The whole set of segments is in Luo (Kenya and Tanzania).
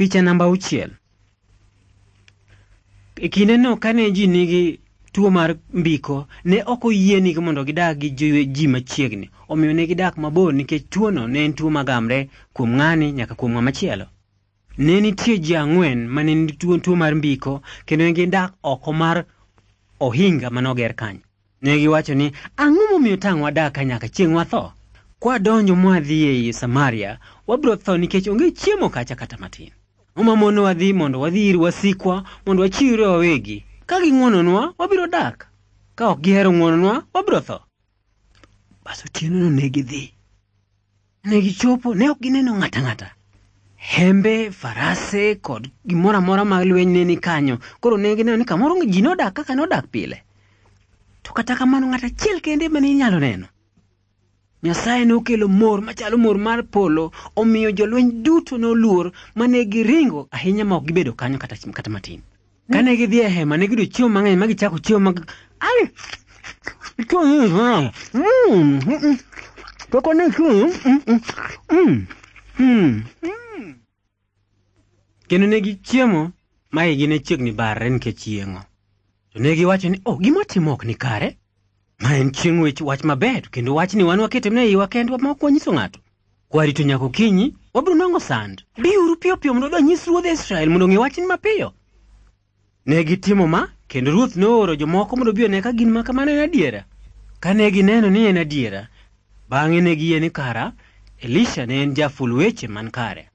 Picha namba 6. E kinde no kane ji nigi tuo mar mbiko, ne ok oyienegi mondo gidag gi ji machiegni. Omiyo ne gidak mabor nikech tuono ne en tuo magamre kuom ng'ani nyaka kuom ng'ama chielo. Ne nitie ji 4 mane nigi tuo mar mbiko kendo ne gidak oko mar ohinga manoger kanyo. Ne giwacho ni ang'o momiyo tang' wadak nyaka chieng' watho? Kwadonjo mwadhi ei Samaria, wabiro tho nikech onge chiemo kacha kata matin. Omamono wadhi mondo wadhi ir wasikwa mondo wachiwre wawegi. Ka ging'wononwa, wabiro dak. Ka ok gihero ng'wononwa, wabiro tho. Bas otieno ne gidhi. Ne gichopo, ne ok gineno ng'ata ng'ata. Hembe, farase kod gimoro amora mag lweny ne ni kanyo. Koro ne gineno ni kamoro ji nodak kaka nodak pile. To kata kamano ng'ata achiel kende mane inyalo neno. Nyasaye nokelo mor machalo mor mar polo, omiyo jolweny duto noluor mane giringo ahinya ma ok gibedo kanyo kata matin. Kane gidhi e hema ne giyudo chiemo mang'eny ma gichako chiemo mag kendo ne gichiemo ma igi ne chiegni barre nikech yieng'o. To ne giwacho ni gima timo ok ni kare. Ma en chieng' wach maber kendo wach ni wan wakete mne iwa kendwa ma ok wanyiso ng'ato. Kwarito nyaka okinyi wabiro nwang'o sand. Biuru piyo piyo mondo wanyis ruodh Israel mondo ng'e wachni mapiyo. Ne gitimo ma kendo ruoth nooro jomoko mondo bi one ka gin ma kamano en adiera. Kane gineno ni en adiera, bang'e ne giyie ni kara Elisha ne en jaful weche man kare.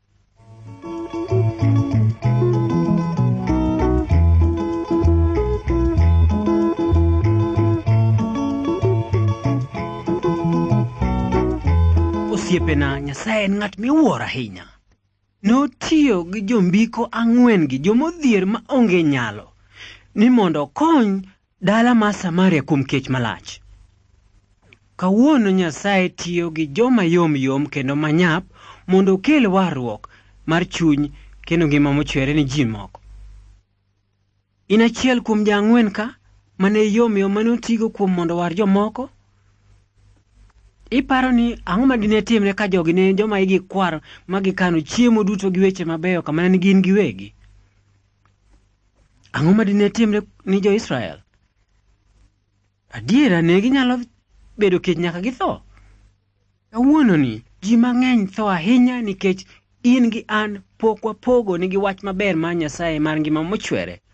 Osiepena, Nyasaye en ng'at miwuoro ahinya. Notiyo gi jombiko 4 gi jomodhier ma onge nyalo ni mondo kony dala ma Samaria kuom kech malach. Kawuono Nyasaye tiyo gi joma yom kendo manyap mondo okel warruok mar chuny kendo ngima mochwere ni ji moko. In achiel kuom ja 4 ka mane yom mane otigo kuom mondo war jomoko. Iparo ni ang'o ma dine timre ka jogi ne joma igi kwar ma gikano chiemo duto gi weche mabeyo kamano ni gin giwegi? Ang'o ma dine timre ni jo-Israel? Adiera ne ginyalo bedo kech nyaka githo. Kawuono ni ji mang'eny tho ahinya nikech in gi an pok wapogo nigi wach maber mar Nyasaye mar ngima mochwere.